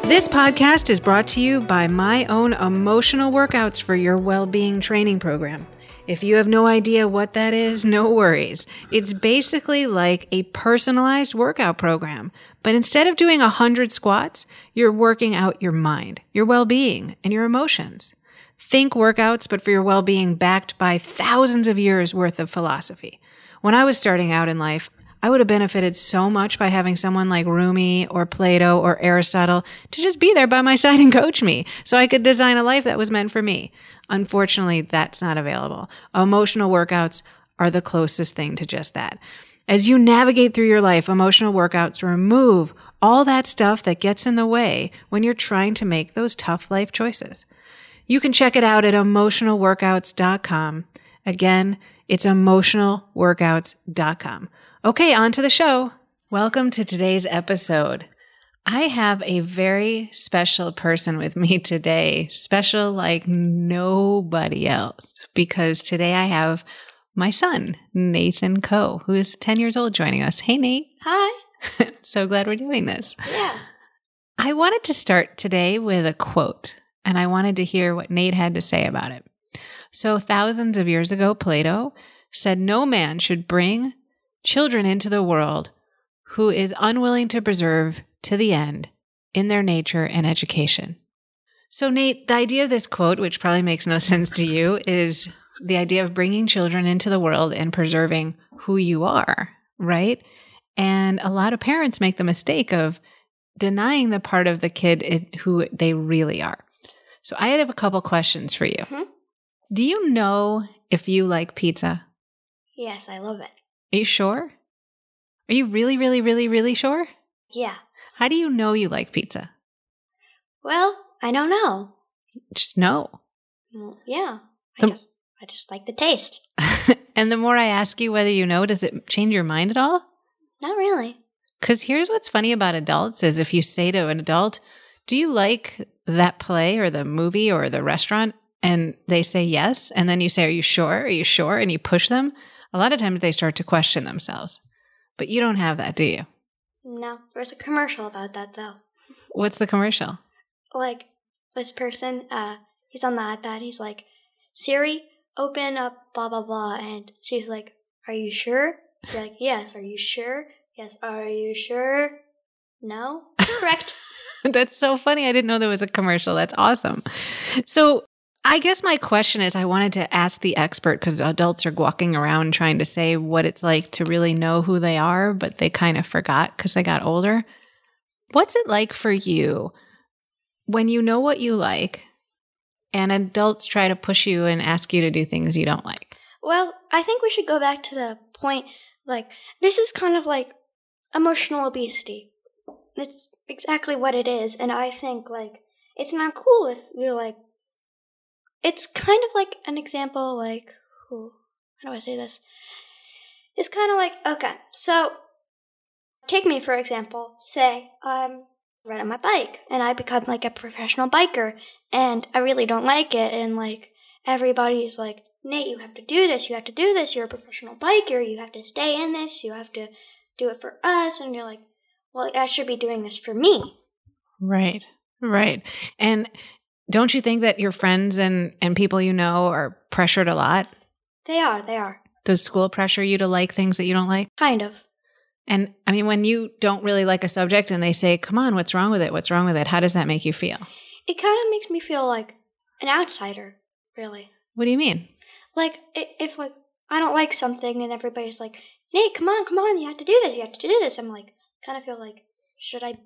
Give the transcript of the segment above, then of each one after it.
This podcast is brought to you by My Own Emotional Workouts for Your Wellbeing training program. If you have no idea what that is, no worries. It's basically like a personalized workout program. But instead of doing 100 squats, you're working out your mind, your well-being, and your emotions. Think workouts, but for your well-being, backed by thousands of years worth of philosophy. When I was starting out in life, I would have benefited so much by having someone like Rumi or Plato or Aristotle to just be there by my side and coach me so I could design a life that was meant for me. Unfortunately, that's not available. Emotional workouts are the closest thing to just that. As you navigate through your life, emotional workouts remove all that stuff that gets in the way when you're trying to make those tough life choices. You can check it out at emotionalworkouts.com. Again, it's emotionalworkouts.com. Okay, on to the show. Welcome to today's episode. I have a very special person with me today, special like nobody else, because today I have my son, Nathan Coe, who is 10 years old, joining us. Hey, Nate. Hi. So glad we're doing this. Yeah. I wanted to start today with a quote, and I wanted to hear what Nate had to say about it. So thousands of years ago, Plato said, "No man should bring children into the world who is unwilling to preserve to the end in their nature and education." So Nate, the idea of this quote, which probably makes no sense to you, is the idea of bringing children into the world and preserving who you are, right? And a lot of parents make the mistake of denying the part of the kid who they really are. So I have a couple questions for you. Mm-hmm. Do you know if you like pizza? Yes, I love it. Are you sure? Are you really, really, really, really sure? Yeah. How do you know you like pizza? Well, I don't know. Just know. Well, yeah. I just like the taste. And the more I ask you whether you know, does it change your mind at all? Not really. Because here's what's funny about adults is if you say to an adult, "Do you like that play or the movie or the restaurant?" And they say yes. And then you say, "Are you sure? Are you sure?" And you push them. A lot of times they start to question themselves. But you don't have that, do you? No. There's a commercial about that, though. What's the commercial? Like, this person, he's on the iPad. He's like, "Siri, open up blah, blah, blah." And she's like, "Are you sure?" He's like, "Yes." "Are you sure?" "Yes." "Are you sure?" "No." "Correct." That's so funny. I didn't know there was a commercial. That's awesome. So I guess my question is, I wanted to ask the expert, because adults are walking around trying to say what it's like to really know who they are, but they kind of forgot because they got older. What's it like for you when you know what you like and adults try to push you and ask you to do things you don't like? Well, I think we should go back to the point, like, this is kind of like emotional obesity. It's exactly what it is, and I think, like, it's not cool if you're, like, it's kind of like an example, like, how do I say this? It's kind of like, okay, so, take me for example, say I'm riding my bike, and I become, like, a professional biker, and I really don't like it, and, like, everybody's like, "Nate, you have to do this, you have to do this, you're a professional biker, you have to stay in this, you have to do it for us," and you're like, well, I should be doing this for me. Right, right. And don't you think that your friends and people you know are pressured a lot? They are. Does school pressure you to like things that you don't like? Kind of. And I mean, when you don't really like a subject and they say, "Come on, what's wrong with it? What's wrong with it?" How does that make you feel? It kind of makes me feel like an outsider, really. What do you mean? Like, if like, I don't like something and everybody's like, "Nate, come on, you have to do this, you have to do this." I'm like, kind of feel like, should I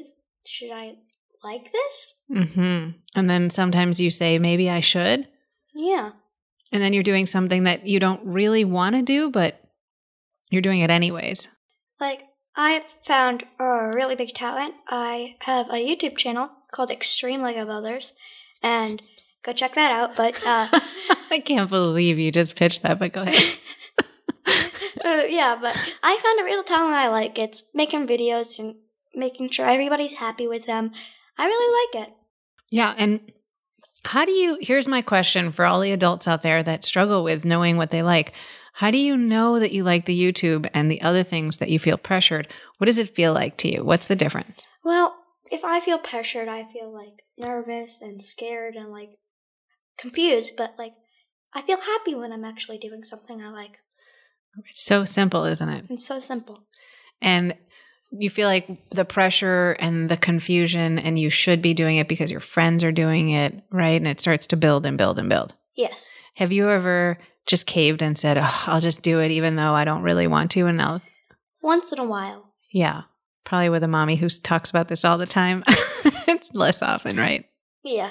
like this? Mm-hmm. And then sometimes you say, maybe I should. Yeah. And then you're doing something that you don't really want to do, but you're doing it anyways. Like, I found a really big talent. I have a YouTube channel called Extreme Lego Builders, and go check that out. But I can't believe you just pitched that, but go ahead. Yeah, but I found a real talent I like. It's making videos and making sure everybody's happy with them. I really like it. Yeah, and here's my question for all the adults out there that struggle with knowing what they like. How do you know that you like the YouTube and the other things that you feel pressured? What does it feel like to you? What's the difference? Well, if I feel pressured, I feel like nervous and scared and like confused, but like I feel happy when I'm actually doing something I like. It's so simple, isn't it? It's so simple. And you feel like the pressure and the confusion, and you should be doing it because your friends are doing it, right? And it starts to build and build and build. Yes. Have you ever just caved and said, oh, I'll just do it even though I don't really want to? And Once in a while. Yeah. Probably with a mommy who talks about this all the time. It's less often, right? Yeah.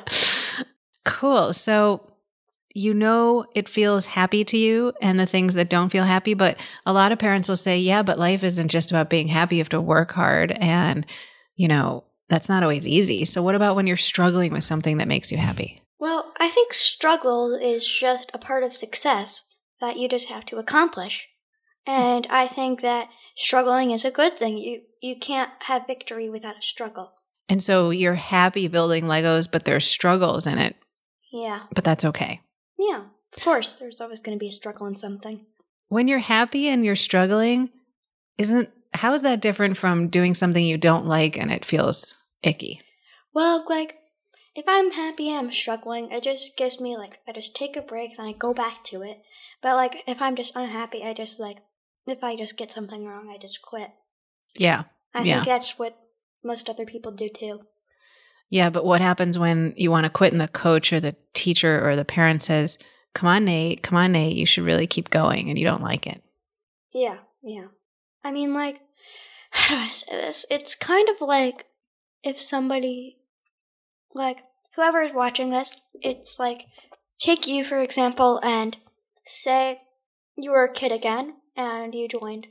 Cool. So you know it feels happy to you and the things that don't feel happy, but a lot of parents will say, yeah, but life isn't just about being happy. You have to work hard and, that's not always easy. So what about when you're struggling with something that makes you happy? Well, I think struggle is just a part of success that you just have to accomplish. And I think that struggling is a good thing. You can't have victory without a struggle. And so you're happy building Legos, but there's struggles in it. Yeah. But that's okay. Yeah, of course. There's always going to be a struggle in something. When you're happy and you're struggling, how is that different from doing something you don't like and it feels icky? Well, like, if I'm happy and I'm struggling, it just gives me, like, I just take a break and I go back to it. But, like, if I'm just unhappy, I just, like, if I just get something wrong, I just quit. Yeah. I think that's what most other people do, too. Yeah, but what happens when you want to quit and the coach or the teacher or the parent says, come on, Nate, you should really keep going, and you don't like it? Yeah. I mean, like, how do I say this? It's kind of like if somebody, like, whoever is watching this, it's like, take you, for example, and say you were a kid again, and you joined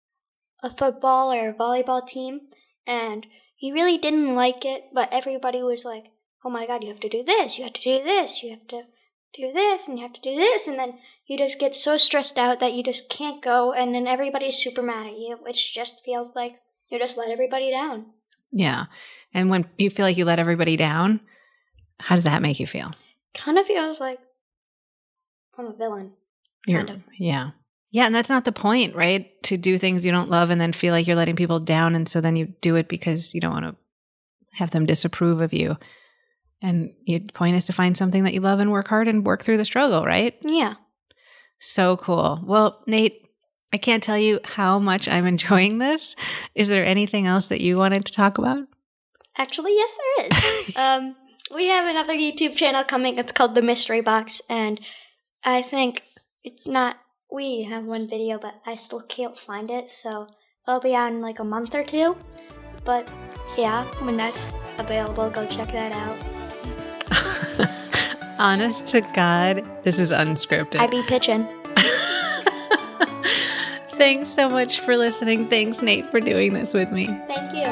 a football or a volleyball team, and you really didn't like it, but everybody was like, oh my God, you have to do this, you have to do this, you have to do this, and you have to do this, and then you just get so stressed out that you just can't go, and then everybody's super mad at you, which just feels like you just let everybody down. Yeah. And when you feel like you let everybody down, how does that make you feel? Kind of feels like I'm a villain. Kind of. Yeah. Yeah, and that's not the point, right? To do things you don't love and then feel like you're letting people down, and so then you do it because you don't want to have them disapprove of you. And the point is to find something that you love and work hard and work through the struggle, right? Yeah. So cool. Well, Nate, I can't tell you how much I'm enjoying this. Is there anything else that you wanted to talk about? Actually, yes, there is. We have another YouTube channel coming. It's called The Mystery Box, and I think we have one video, but I still can't find it, so it'll be out in like a month or two. But yeah, when that's available, go check that out. Honest to God, this is unscripted. I be pitching. Thanks so much for listening. Thanks, Nate, for doing this with me. Thank you.